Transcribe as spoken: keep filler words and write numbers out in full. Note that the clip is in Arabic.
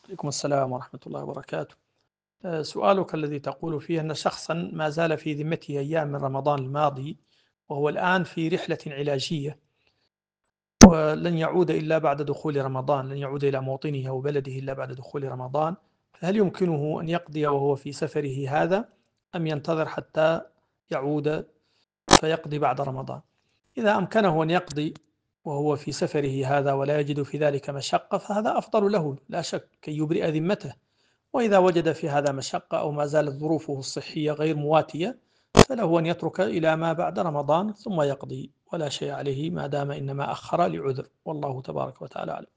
عليكم السلام ورحمة الله وبركاته. آه، سؤالك الذي تقول فيه أن شخصا ما زال في ذمته أيام من رمضان الماضي، وهو الآن في رحلة علاجية، ولن يعود إلا بعد دخول رمضان، لن يعود إلى موطنه أو بلده إلا بعد دخول رمضان. فهل يمكنه أن يقضي وهو في سفره هذا، أم ينتظر حتى يعود فيقضي بعد رمضان؟ إذا أمكنه أن يقضي وهو في سفره هذا ولا يجد في ذلك مشقة، فهذا أفضل له لا شك، كي يبرئ ذمته. وإذا وجد في هذا مشقة أو ما زالت ظروفه الصحية غير مواتية، فله أن يترك إلى ما بعد رمضان ثم يقضي، ولا شيء عليه ما دام إنما أخر لعذر، والله تبارك وتعالى أعلم.